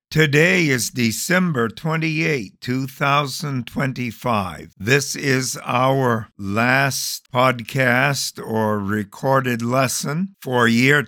Today is December 28, 2025. This is our last podcast or recorded lesson for year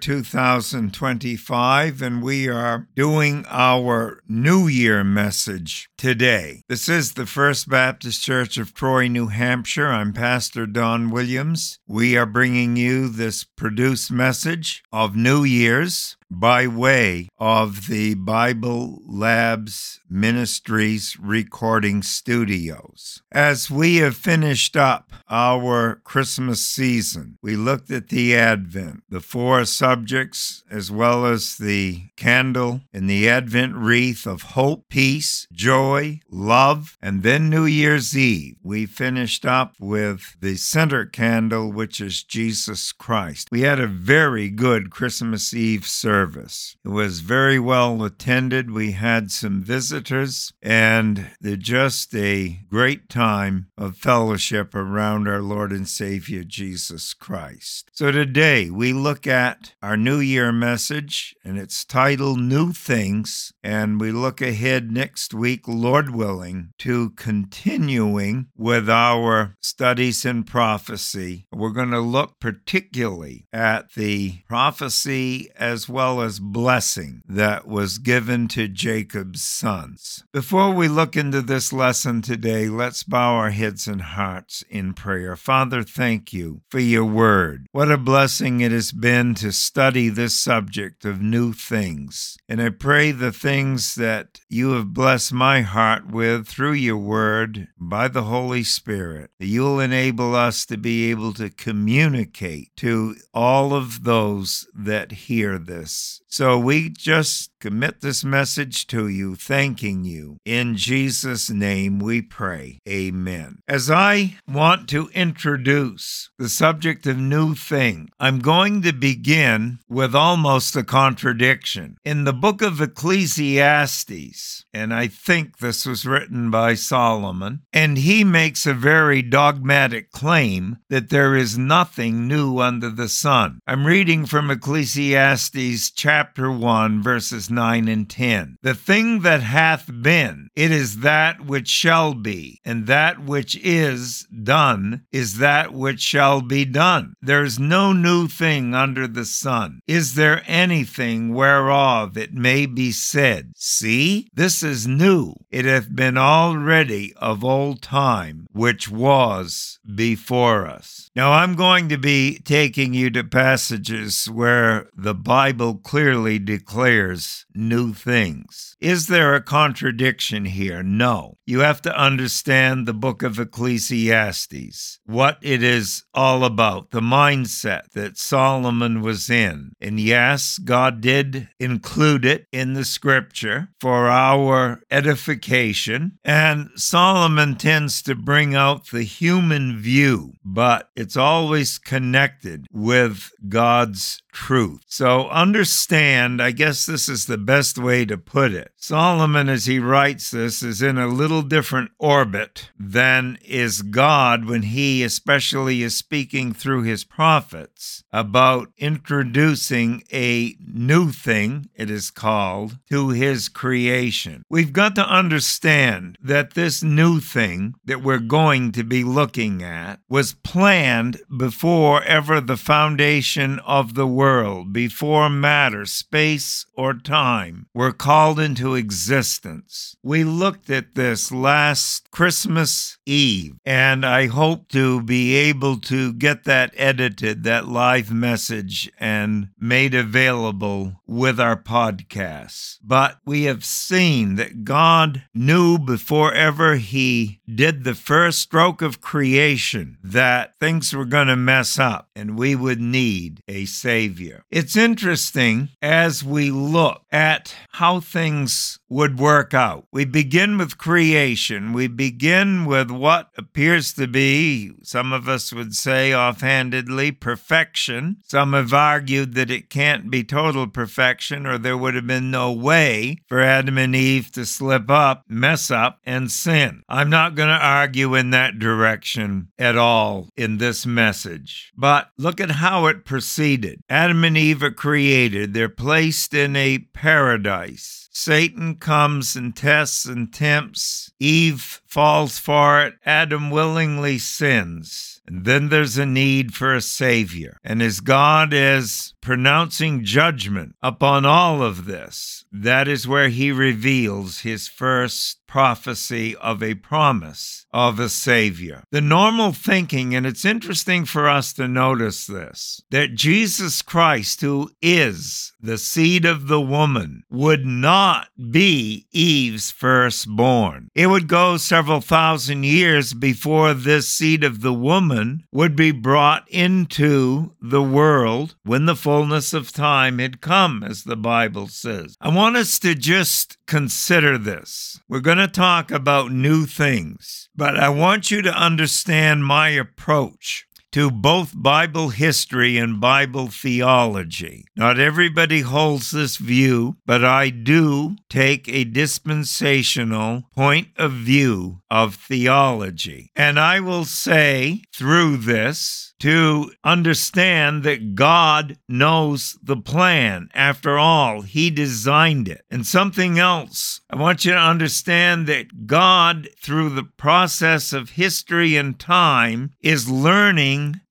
2025, and we are doing our New Year message today. This is the First Baptist Church of Troy, New Hampshire. I'm Pastor Don Williams. We are bringing you this produced message of New Year's by way of the Bible Labs Ministries recording studios. As we have finished up our Christmas season, we looked at the Advent, the four subjects, as well as the candle and the Advent wreath of hope, peace, joy, love, and then New Year's Eve. We finished up with the center candle, which is Jesus Christ. We had a very good Christmas Eve service. It was very well attended. We had some visitors, and just a great time of fellowship around our Lord and Savior Jesus Christ. So today we look at our New Year message, and it's titled New Things, and we look ahead next week, Lord willing, to continuing with our studies in prophecy. We're going to look particularly at the prophecy as well as blessing that was given to Jacob's sons. Before we look into this lesson today, let's bow our heads and hearts in prayer. Father, thank you for your word. What a blessing it has been to study this subject of new things. And I pray the things that you have blessed my heart with through your word by the Holy Spirit, that you'll enable us to be able to communicate to all of those that hear this. So we just commit this message to you, thanking you. In Jesus' name we pray. Amen. As I want to introduce the subject of new thing, I'm going to begin with almost a contradiction. In the book of Ecclesiastes, and I think this was written by Solomon, and he makes a very dogmatic claim that there is nothing new under the sun. I'm reading from Ecclesiastes chapter 1, verses 9 and 10. The thing that hath been, it is that which shall be, and that which is done is that which shall be done. There is no new thing under the sun. Is there anything whereof it may be said, see, this is new. It hath been already of old time, which was before us. Now, I'm going to be taking you to passages where the Bible clearly declares new things. Is there a contradiction here? No. You have to understand the book of Ecclesiastes, what it is all about, the mindset that Solomon was in. And yes, God did include it in the scripture for our edification. And Solomon tends to bring out the human view, but it's always connected with God's truth. So understand, I guess this is the best way to put it. Solomon, as he writes this, is in a little different orbit than is God when he especially is speaking through his prophets about introducing a new thing, it is called, to his creation. We've got to understand that this new thing that we're going to be looking at was planned before ever the foundation of the world, before matter, space, or time were called into existence. We looked at this last Christmas Eve, and I hope to be able to get that edited, that live message, and made available with our podcasts. But we have seen that God knew before ever he did the first stroke of creation that things were going to mess up and we would need a Savior. It's interesting as we look at how things would work out. We begin with creation. We begin with what appears to be, some of us would say offhandedly, perfection. Some have argued that it can't be total perfection, or there would have been no way for Adam and Eve to slip up, mess up, and sin. I'm not going to argue in that direction at all in this message. But look at how it proceeded. Adam and Eve are created. They're placed in a paradise. Satan comes and tests and tempts. Eve falls for it. Adam willingly sins. And then there's a need for a Savior. And as God is pronouncing judgment upon all of this, that is where he reveals his first prophecy of a promise of a Savior. The normal thinking, and it's interesting for us to notice this, that Jesus Christ, who is the seed of the woman, would not be Eve's firstborn. It would go several thousand years before this seed of the woman would be brought into the world when the fullness of time had come, as the Bible says. I want us to just consider this. We're going to talk about new things, but I want you to understand my approach to both Bible history and Bible theology. Not everybody holds this view, but I do take a dispensational point of view of theology. And I will say through this to understand that God knows the plan. After all, he designed it. And something else, I want you to understand that God, through the process of history and time, is learning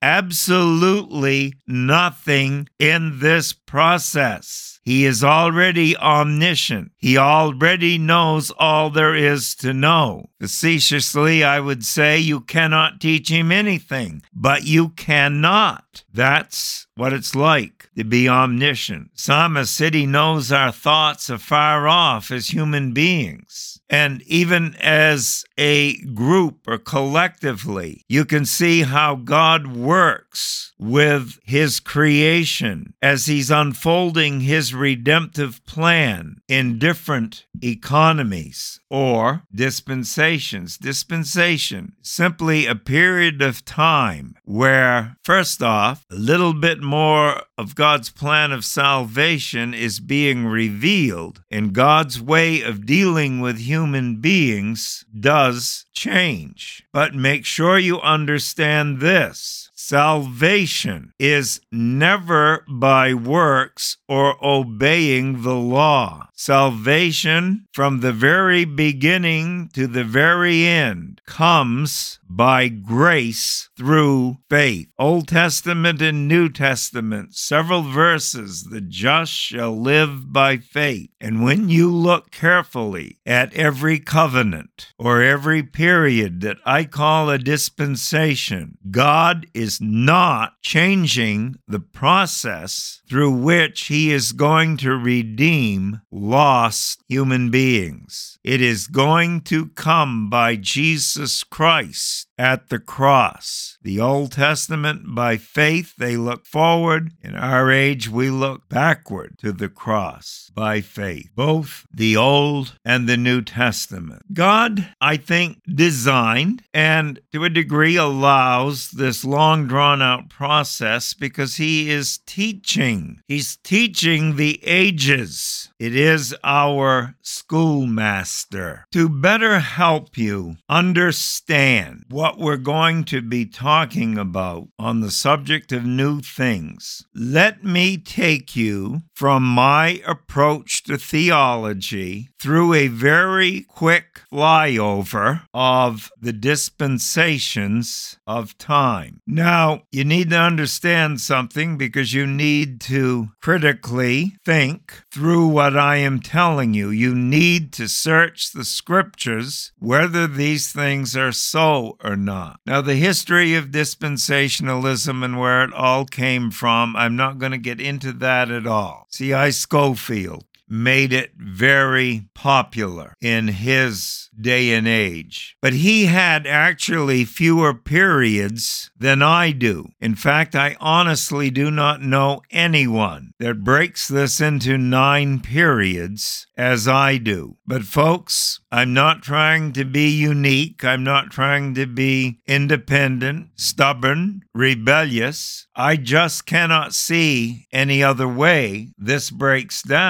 absolutely nothing in this process. He is already omniscient. He already knows all there is to know. Facetiously, I would say you cannot teach him anything, but you cannot. That's what it's like to be omniscient. Psalmist said he knows our thoughts afar off as human beings. And even as a group or collectively, you can see how God works with his creation as he's unfolding his redemptive plan in different economies or dispensations. Dispensation, simply a period of time where, first off, a little bit more of God's plan of salvation is being revealed, and God's way of dealing with human beings does change. But make sure you understand this. Salvation is never by works or obeying the law. Salvation, from the very beginning to the very end, comes by grace through faith. Old Testament and New Testament, several verses, the just shall live by faith. And when you look carefully at every covenant or every period that I call a dispensation, God is not changing the process through which he is going to redeem lost human beings. It is going to come by Jesus Christ at the cross. The Old Testament, by faith, they look forward. In our age, we look backward to the cross by faith. Both the Old and the New Testament. God, I think, designed and to a degree allows this long drawn-out process because he is teaching. He's teaching the ages. It is our schoolmaster to better help you understand what we're going to be talking about on the subject of new things. Let me take you from my approach to theology through a very quick flyover of the dispensations of time. Now, you need to understand something because you need to critically think through what I am telling you. You need to search the scriptures whether these things are so or not. Now, the history of dispensationalism and where it all came from, I'm not going to get into that at all. C.I. Scofield made it very popular in his day and age. But he had actually fewer periods than I do. In fact, I honestly do not know anyone that breaks this into 9 periods as I do. But folks, I'm not trying to be unique. I'm not trying to be independent, stubborn, rebellious. I just cannot see any other way this breaks down. I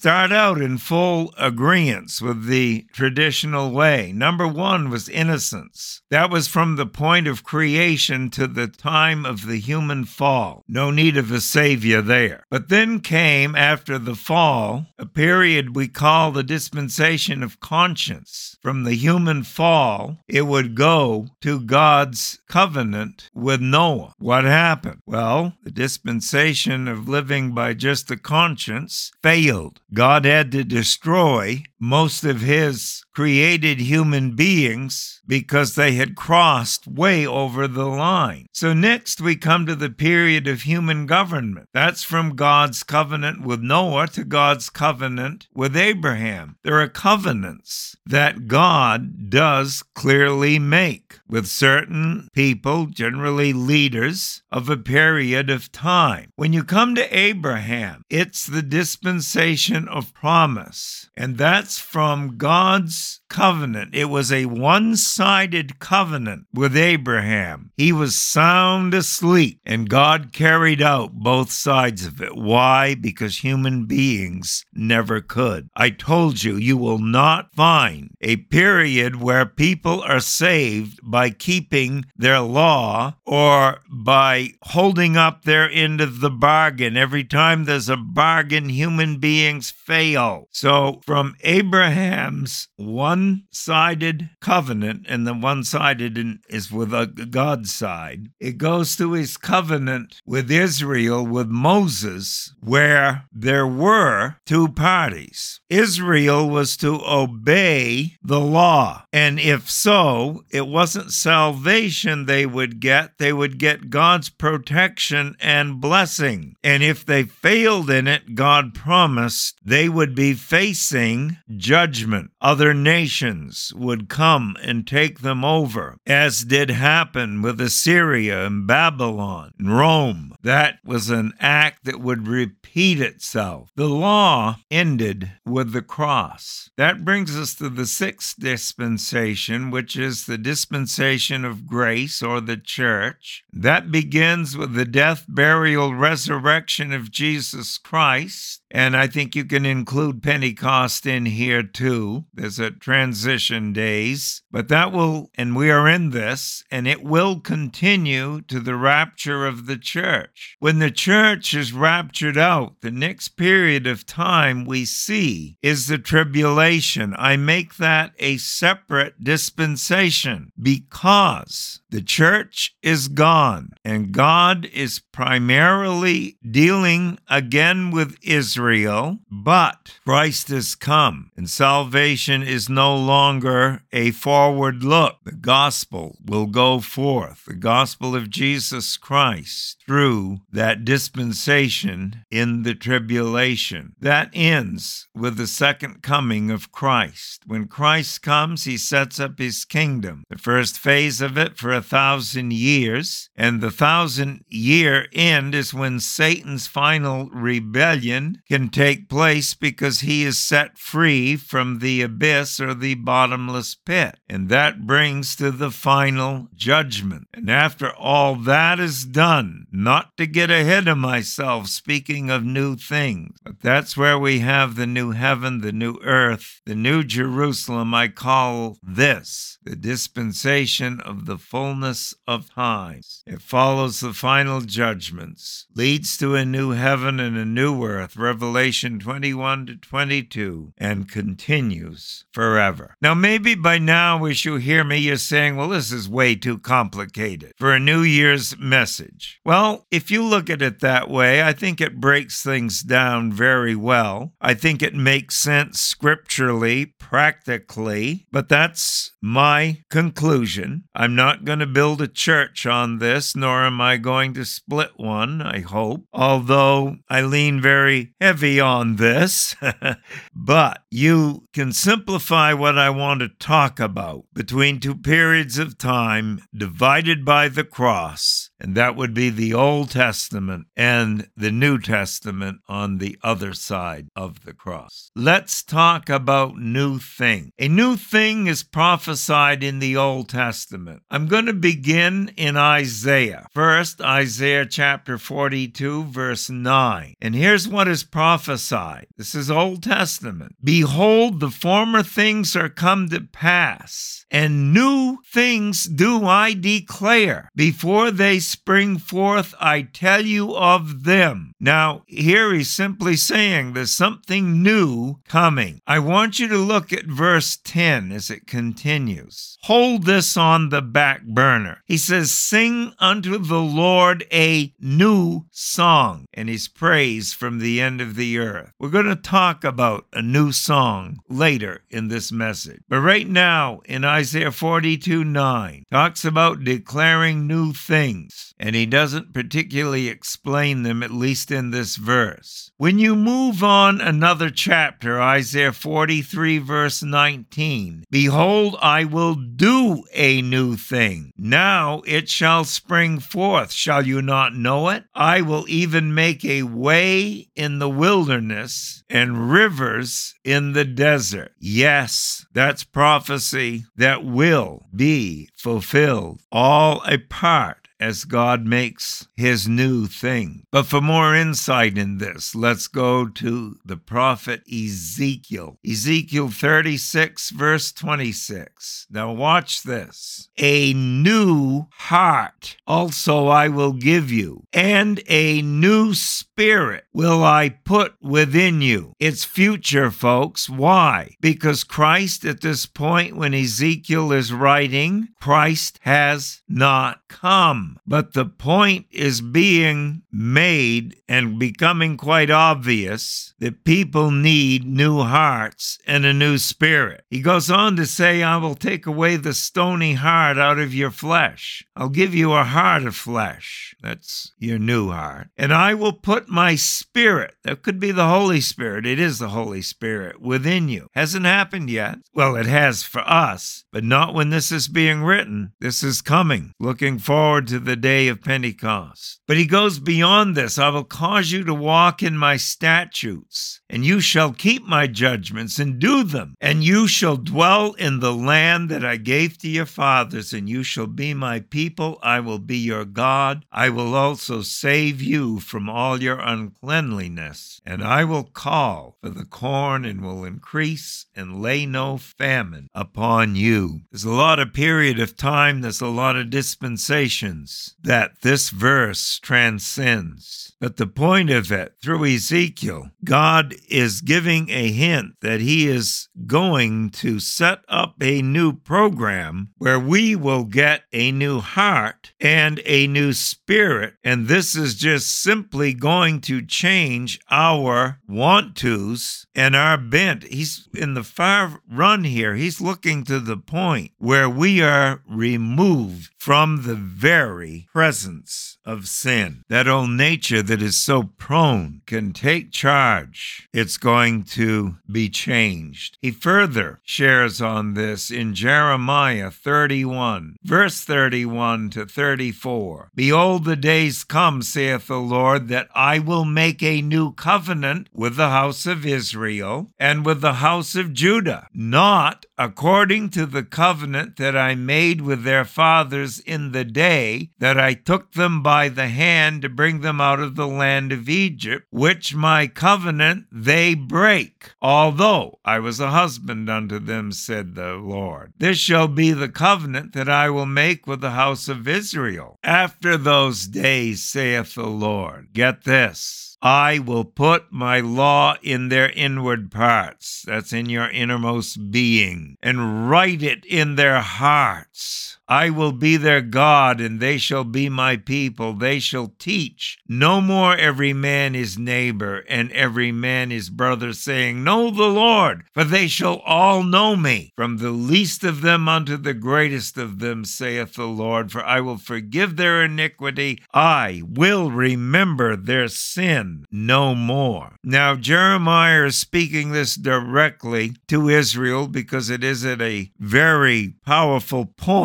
start out in full agreement with the traditional way. Number one was innocence. That was from the point of creation to the time of the human fall. No need of a savior there. But then came, after the fall, a period we call the dispensation of conscience. From the human fall, it would go to God's covenant with Noah. What happened? Well, the dispensation of living by just the conscience failed. God had to destroy most of his created human beings because they had crossed way over the line. So next we come to the period of human government. That's from God's covenant with Noah to God's covenant with Abraham. There are covenants that God does clearly make with certain people, generally leaders, of a period of time. When you come to Abraham, it's the dispensation of promise, and that's from God's covenant. It was a one-sided covenant with Abraham. He was sound asleep, and God carried out both sides of it. Why? Because human beings never could. I told you, you will not find a period where people are saved by keeping their law or by holding up their end of the bargain. Every time there's a bargain, human beings fail. So from Abraham's one-sided covenant, and the one-sided is with God's side, it goes to his covenant with Israel, with Moses, where there were two parties. Israel was to obey the law, and if so, it wasn't salvation they would get God's protection and blessing. And if they failed in it, God promised they would be facing judgment. Other nations would come and take them over, as did happen with Assyria and Babylon and Rome. That was an act that would repeat itself. The law ended with the cross. That brings us to the sixth dispensation, which is the dispensation of grace, or the church. That begins with the death, burial, resurrection of Jesus Christ. And I think you can include Pentecost in here too. There's a transition days, but that will, and we are in this, and it will continue to the rapture of the church. When the church is raptured out, the next period of time we see is the tribulation. I make that a separate dispensation because the church is gone, and God is primarily dealing again with Israel, but Christ has come, and salvation is no longer a forward look. The gospel will go forth, the gospel of Jesus Christ, through that dispensation in the tribulation. That ends with the second coming of Christ. When Christ comes, he sets up his kingdom. The first phase of it for 1,000 years, and the 1,000-year end is when Satan's final rebellion can take place because he is set free from the abyss or the bottomless pit. And that brings to the final judgment. And after all that is done, not to get ahead of myself speaking of new things, but that's where we have the new heaven, the new earth, the new Jerusalem. I call this the dispensation of the fullness of times. It follows the final judgments, leads to a new heaven and a new earth, Revelation 21 to 22, and continues forever. Now, maybe by now, as you hear me, you're saying, well, this is way too complicated for a New Year's message. Well, if you look at it that way, I think it breaks things down very well. I think it makes sense scripturally, practically, but that's my conclusion. I'm not going to build a church on this, nor am I going to split one, I hope, although I lean very heavy on this. But you can simplify what I want to talk about between two periods of time divided by the cross, And that would be the Old Testament and the New Testament on the other side of the cross. Let's talk about new thing. A new thing is prophesied in the Old Testament. I'm going to begin in Isaiah. First, Isaiah chapter 42, verse 9. And here's what is prophesied. This is Old Testament. Behold, the former things are come to pass, and new things do I declare. Before they spring forth, I tell you of them. Now, here he's simply saying there's something new coming. I want you to look at verse 10 as it continues. Hold this on the back burner. He says, sing unto the Lord a new song, and his praise from the end of the earth. We're going to talk about a new song later in this message. But right now, in Isaiah 42:9, talks about declaring new things, and he doesn't particularly explain them, at least in this verse. When you move on another chapter, Isaiah 43, verse 19, behold, I will do a new thing. Now it shall spring forth. Shall you not know it? I will even make a way in the wilderness and rivers in the desert. Yes, that's prophecy that will be fulfilled. All a part as God makes his new thing. But for more insight in this, let's go to the prophet Ezekiel. Ezekiel 36, verse 26. Now watch this. A new heart also I will give you, and a new spirit will I put within you. It's future, folks. Why? Because Christ, at this point when Ezekiel is writing, Christ has not come. But the point is being made and becoming quite obvious that people need new hearts and a new spirit. He goes on to say, I will take away the stony heart out of your flesh. I'll give you a heart of flesh. That's your new heart. And I will put my spirit, that could be the Holy Spirit, it is the Holy Spirit, within you. Hasn't happened yet. Well, it has for us, but not when this is being written. This is coming. Looking forward to the day of Pentecost. But he goes beyond this. I will cause you to walk in my statutes, and you shall keep my judgments and do them. And you shall dwell in the land that I gave to your fathers, and you shall be my people. I will be your God. I will also save you from all your uncleanliness. And I will call for the corn and will increase and lay no famine upon you. There's a lot of period of time. There's a lot of dispensations that this verse transcends. But the point of it, through Ezekiel, God is giving a hint that he is going to set up a new program where we will get a new heart and a new spirit. And this is just simply going to change our want-tos and our bent. He's in the far run here. He's looking to the point where we are removed from the very presence of sin. That old nature that is so prone can take charge. It's going to be changed. He further shares on this in Jeremiah 31, verse 31 to 34. Behold, the days come, saith the Lord, that I will make a new covenant with the house of Israel and with the house of Judah, not according to the covenant that I made with their fathers in the day that I took them by the hand to bring them out of the land of Egypt, which my covenant they break, although I was a husband unto them, said the Lord. This shall be the covenant that I will make with the house of Israel. After those days, saith the Lord. Get this. I will put my law in their inward parts, that's in your innermost being, and write it in their hearts. I will be their God, and they shall be my people. They shall teach no more every man his neighbor, and every man his brother, saying, Know the Lord, for they shall all know me, from the least of them unto the greatest of them, saith the Lord. For I will forgive their iniquity, I will remember their sin no more. Now, Jeremiah is speaking this directly to Israel because it is at a very powerful point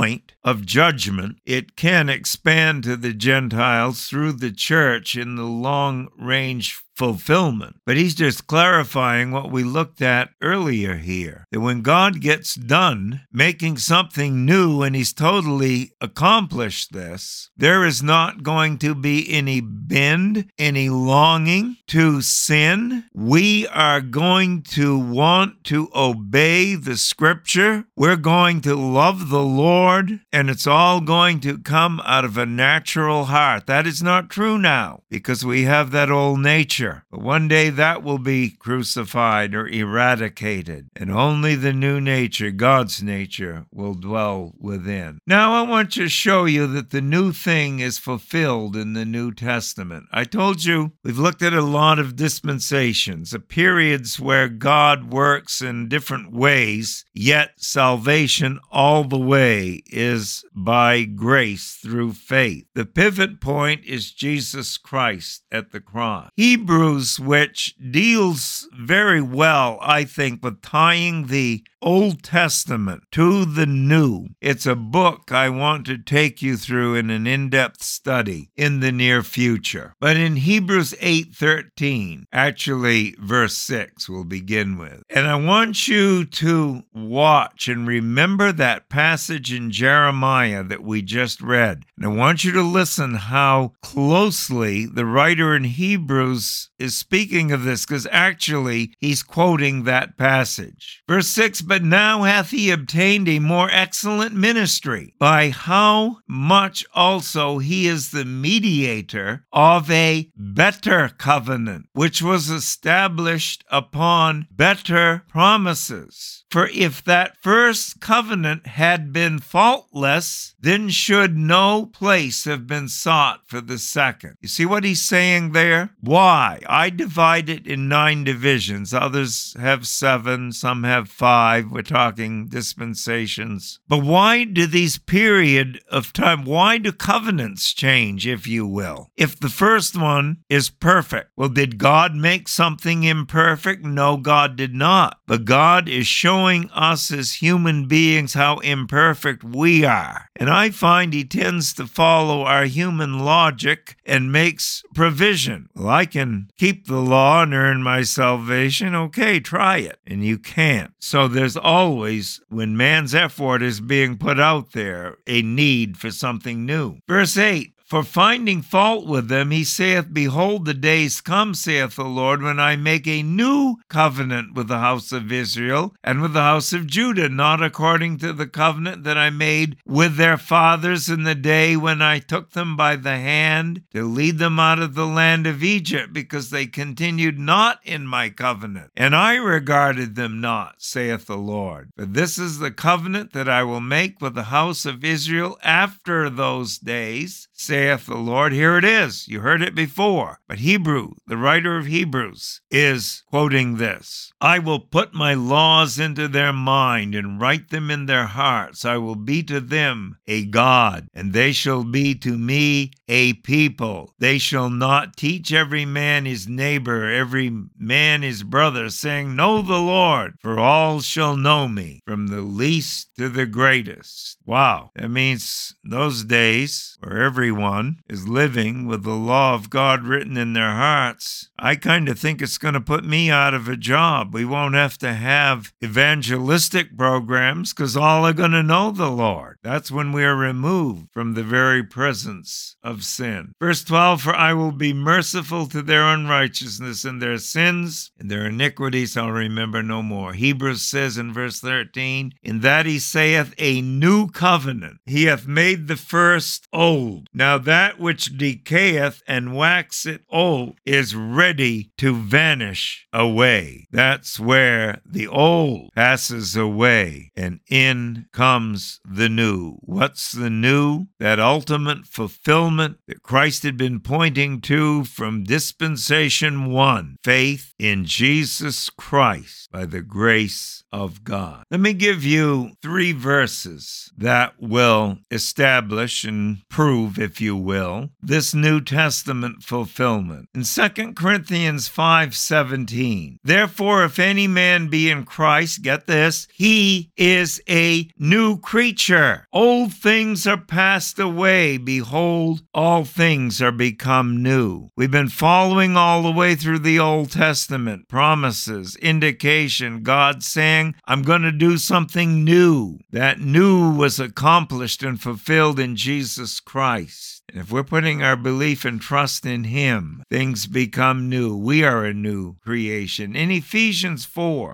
of judgment. It can expand to the Gentiles through the church in the long-range fulfillment. But he's just clarifying what we looked at earlier here, that when God gets done making something new and he's totally accomplished this, there is not going to be any bend, any longing to sin. We are going to want to obey the scripture. We're going to love the Lord, and it's all going to come out of a natural heart. That is not true now because we have that old nature. But one day that will be crucified or eradicated, and only the new nature, God's nature, will dwell within. Now I want to show you that the new thing is fulfilled in the New Testament. I told you we've looked at a lot of dispensations, periods where God works in different ways, yet salvation all the way is by grace through faith. The pivot point is Jesus Christ at the cross. Hebrews, which deals very well, I think, with tying the Old Testament to the New. It's a book I want to take you through in an in-depth study in the near future. But in Hebrews 8:13, actually verse 6 we'll begin with. And I want you to watch and remember that passage in Jeremiah that we just read. And I want you to listen how closely the writer in Hebrews is speaking of this, because actually he's quoting that passage. Verse 6, but now hath he obtained a more excellent ministry, by how much also he is the mediator of a better covenant, which was established upon better promises. For if that first covenant had been faultless, then should no place have been sought for the second. You see what he's saying there? Why? I divide it in 9 divisions. Others have 7, some have 5. We're talking dispensations. But why do these period of time, why do covenants change, if you will? If the first one is perfect, well, did God make something imperfect? No, God did not. But God is showing us as human beings how imperfect we are. And I find he tends to follow our human logic and makes provision. Well, I can keep the law and earn my salvation. Okay, try it. And you can't. So there's always, when man's effort is being put out there, a need for something new. Verse 8. For finding fault with them, he saith, behold, the days come, saith the Lord, when I make a new covenant with the house of Israel and with the house of Judah, not according to the covenant that I made with their fathers in the day when I took them by the hand to lead them out of the land of Egypt, because they continued not in my covenant, and I regarded them not, saith the Lord. For this is the covenant that I will make with the house of Israel after those days, saith the Lord. Here it is. You heard it before. But Hebrew, the writer of Hebrews, is quoting this. I will put my laws into their mind and write them in their hearts. I will be to them a God, and they shall be to me a people. They shall not teach every man his neighbor, every man his brother, saying, know the Lord, for all shall know me, from the least to the greatest. Wow. That means those days where everyone is living with the law of God written in their hearts, I kind of think it's going to put me out of a job. We won't have to have evangelistic programs because all are going to know the Lord. That's when we are removed from the very presence of sin. Verse 12, for I will be merciful to their unrighteousness, and their sins and their iniquities I'll remember no more. Hebrews says in verse 13, in that he saith a new covenant. He hath made the first old. Now that which decayeth and waxeth old is ready to vanish away. That's where the old passes away and in comes the new. What's the new? That ultimate fulfillment that Christ had been pointing to from dispensation 1, faith in Jesus Christ by the grace of God. Let me give you 3 verses that will establish and prove, if you will, this New Testament fulfillment. In 2 Corinthians 5:17, therefore, if any man be in Christ, get this, he is a new creature. Old things are passed away. Behold, all things are become new. We've been following all the way through the Old Testament. Promises, indication, God saying, I'm going to do something new. That new was accomplished and fulfilled in Jesus Christ. And if we're putting our belief and trust in Him, things become new. We are a new creation. In Ephesians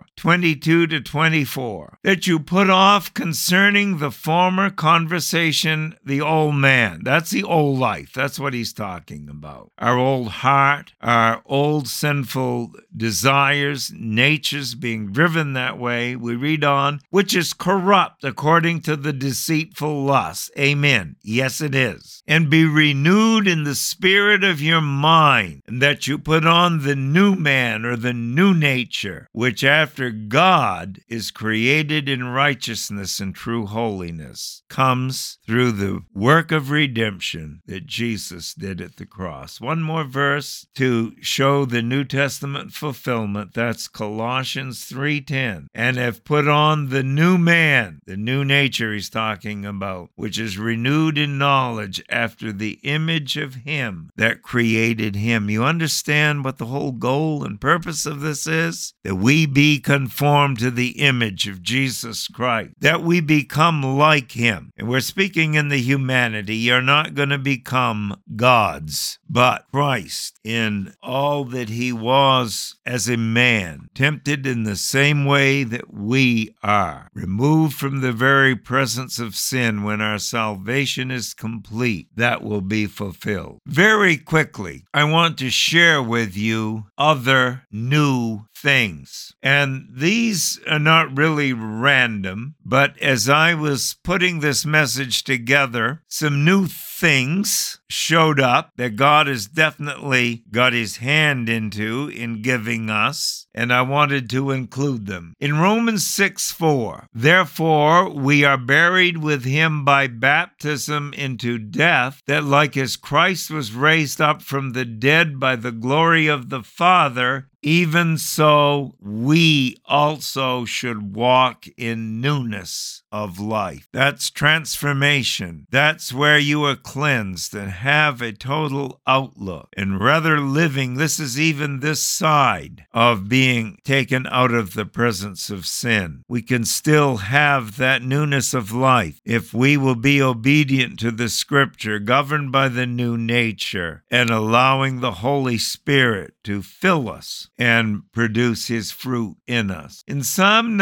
4:22-24, that you put off concerning the former conversation the old man. That's the old life. That's what he's talking about. Our old heart, our old sinful desires, natures being driven that way. We read on, which is corrupt according to the deceitful lust. Amen. Yes, it is. And be renewed in the spirit of your mind, and that you put on the new man or the new nature, which after God is created in righteousness and true holiness, comes through the work of redemption that Jesus did at the cross. One more verse to show the New Testament fulfillment. That's Colossians 3:10. And have put on the new man, the new nature he's talking about, which is renewed in knowledge after the image of Him that created him. You understand what the whole goal and purpose of this is? That we be conformed to the image of Jesus Christ, that we become like Him. And we're speaking in the humanity. You're not going to become gods, but Christ in all that He was as a man, tempted in the same way that we are, removed from the very presence of sin when our salvation is complete. That will be fulfilled. Very quickly, I want to share with you other new things. And these are not really random, but as I was putting this message together, some new things showed up that God has definitely got His hand into in giving us, and I wanted to include them. In Romans 6:4, therefore we are buried with Him by baptism into death, that like as Christ was raised up from the dead by the glory of the Father, even so we also should walk in newness of life. That's transformation. That's where you are cleansed and have a total outlook. And rather living, this is even this side of being taken out of the presence of sin. We can still have that newness of life if we will be obedient to the Scripture, governed by the new nature, and allowing the Holy Spirit to fill us and produce His fruit in us. In Psalm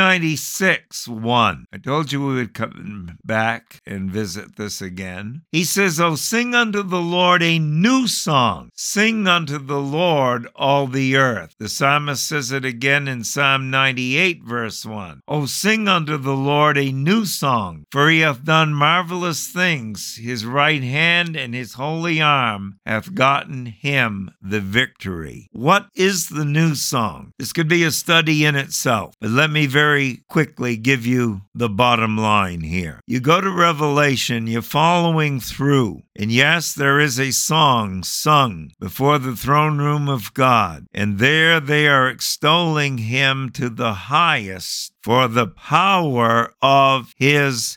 96:1, I told you we would come back and visit this again. He says, "Oh, sing unto the Lord a new song. Sing unto the Lord all the earth." The psalmist says it again in Psalm 98, verse 1. "Oh, sing unto the Lord a new song, for He hath done marvelous things. His right hand and His holy arm hath gotten Him the victory." What is the new song? This could be a study in itself, but let me very quickly give you the bottom line here. You go to Revelation, you're following through, and yes, there is a song sung before the throne room of God, and there they are extolling Him to the highest for the power of His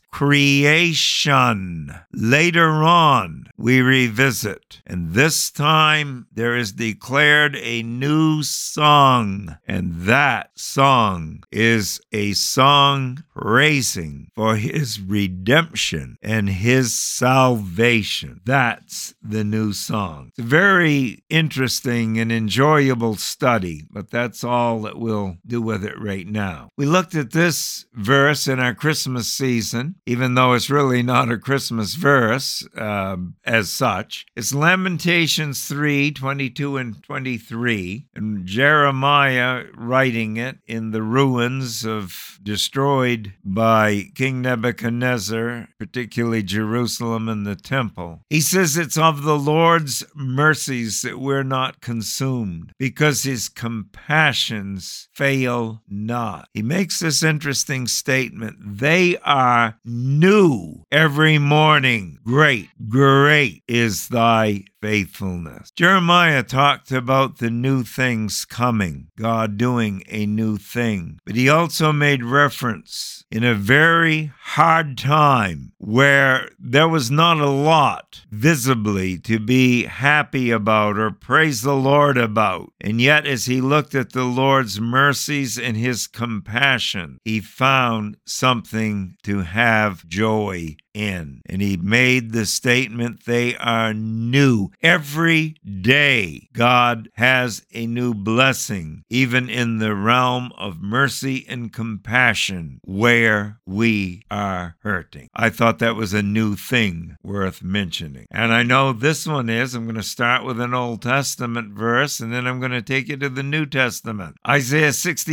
creation. Later on, we revisit, and this time there is declared a new song, and that song is a song praising for His redemption and His salvation. That's the new song. It's a very interesting and enjoyable study, but that's all that we'll do with it right now. We looked at this verse in our Christmas season, even though it's really not a Christmas verse as such. It's Lamentations 3:22 and 23, and Jeremiah writing it in the ruins destroyed by King Nebuchadnezzar, particularly Jerusalem and the temple. He says it's of the Lord's mercies that we're not consumed, because His compassions fail not. He makes this interesting statement. They are new every morning. Great, great is thy faithfulness. Jeremiah talked about the new things coming, God doing a new thing. But he also made reference in a very hard time where there was not a lot visibly to be happy about or praise the Lord about. And yet, as he looked at the Lord's mercies and his compassion, he found something to have joy in. And he made the statement, they are new. Every day, God has a new blessing, even in the realm of mercy and compassion where we are hurting. I thought that was a new thing worth mentioning. And I know this one is. I'm going to start with an Old Testament verse, and then I'm going to take you to the New Testament. Isaiah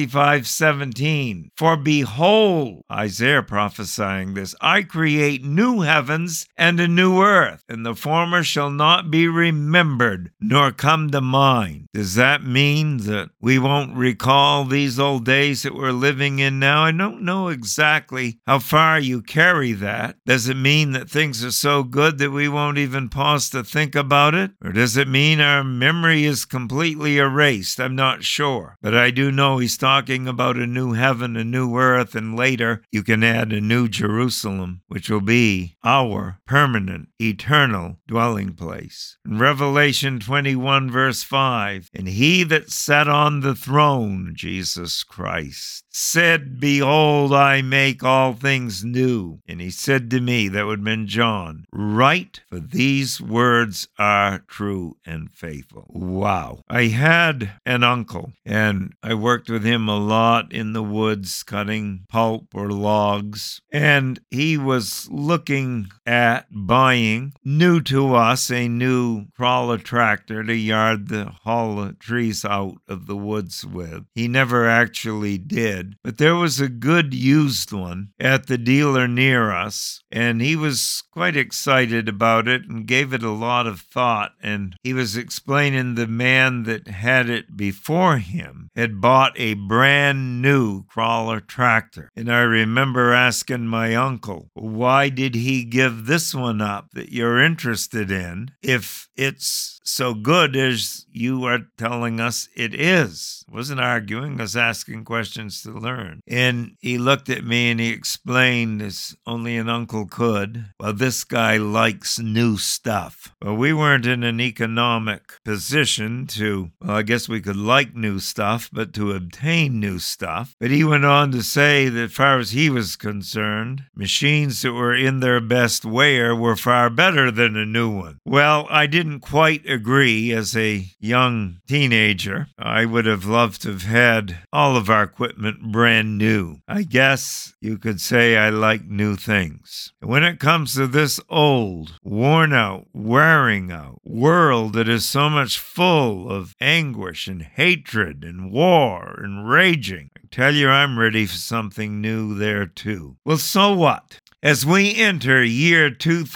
65:17. For behold, Isaiah prophesying this, I create new heavens and a new earth, and the former shall not be remembered, nor come to mind. Does that mean that we won't recall these old days that we're living in now? I don't know exactly how far you carry that. Does it mean that things are so good that we won't even pause to think about it? Or does it mean our memory is completely erased? I'm not sure. But I do know he's talking about a new heaven, a new earth, and later you can add a new Jerusalem, which will be our permanent, eternal dwelling place. In Revelation 21, verse 5, and he that sat on the throne, Jesus Christ, said, behold, I make all things new. And he said to me, that would have been John, write, for these words are true and faithful. Wow. I had an uncle, and I worked with him a lot in the woods, cutting pulp or logs. And he was looking at buying, new to us, a new crawler tractor to yard the haul the trees out of the woods with. He never actually did, but there was a good used one at the dealer near us, and he was quite excited about it and gave it a lot of thought. And he was explaining the man that had it before him had bought a brand new crawler tractor. And I remember asking my uncle, why did he give this one up that you're interested in if it's so good as you are telling us it is? I wasn't arguing, I was asking questions to learn. And he looked at me and he explained, as only an uncle could, well, this guy likes new stuff. Well, we weren't in an economic position to, well, I guess we could like new stuff, but to obtain new stuff. But he went on to say that as far as he was concerned, machines that were in their best wear were far better than a new one. Well, I didn't quite agree as a young teenager. I would have loved to have had all of our equipment brand new. I guess you could say I like new things. When it comes to this old, worn out, wearing out world that is so much full of anguish and hatred and war and raging, I tell you, I'm ready for something new there too. Well, so what? As we enter year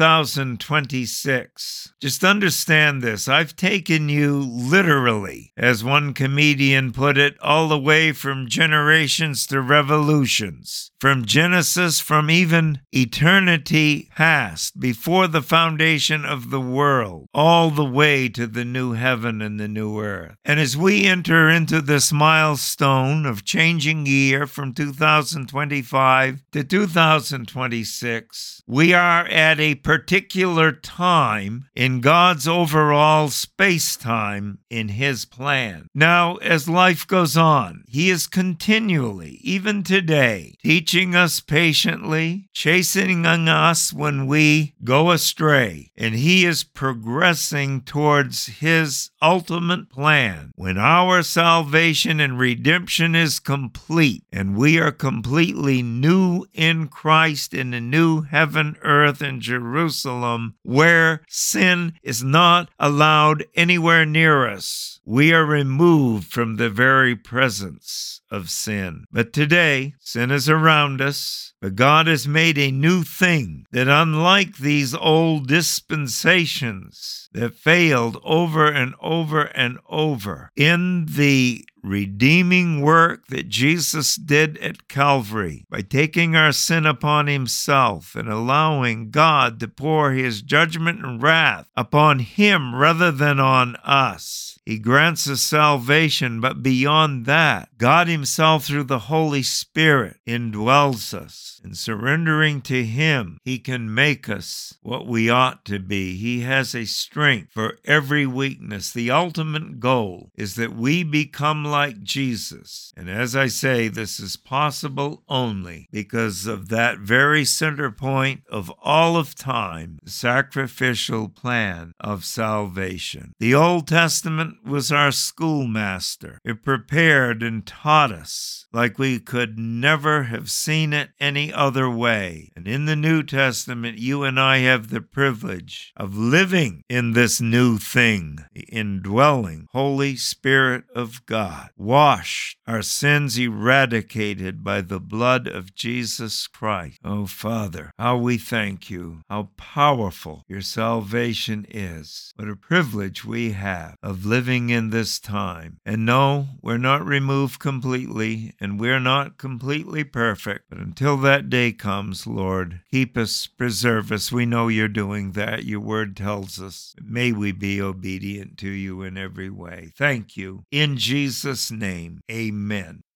2026, just understand this. I've taken you literally, as one comedian put it, all the way from generations to revolutions, from Genesis, from even eternity past, before the foundation of the world, all the way to the new heaven and the new earth. And as we enter into this milestone of changing year from 2025 to 2026, we are at a particular time in God's overall space-time in His plan. Now, as life goes on, He is continually, even today, teaching us patiently, chastening us when we go astray, and He is progressing towards His ultimate plan when our salvation and redemption is complete, and we are completely new in Christ in the new heaven, earth, and Jerusalem, where sin is not allowed anywhere near us. We are removed from the very presence of sin. But today, sin is around us, but God has made a new thing that, unlike these old dispensations that failed over and over and over, in the redeeming work that Jesus did at Calvary by taking our sin upon himself and allowing God to pour his judgment and wrath upon him rather than on us. He grants us salvation, but beyond that, God himself through the Holy Spirit indwells us. In surrendering to him, he can make us what we ought to be. He has a strength for every weakness. The ultimate goal is that we become like Jesus. And as I say, this is possible only because of that very center point of all of time, the sacrificial plan of salvation. The Old Testament was our schoolmaster. It prepared and taught us like we could never have seen it any other way. And in the New Testament, you and I have the privilege of living in this new thing, the indwelling Holy Spirit of God, washed, our sins eradicated by the blood of Jesus Christ. Oh, Father, how we thank you, how powerful your salvation is. What a privilege we have of living in this time. And no, we're not removed completely, and we're not completely perfect. But until that day comes, Lord, keep us, preserve us. We know you're doing that. Your word tells us. May we be obedient to you in every way. Thank you. In Jesus' name, amen.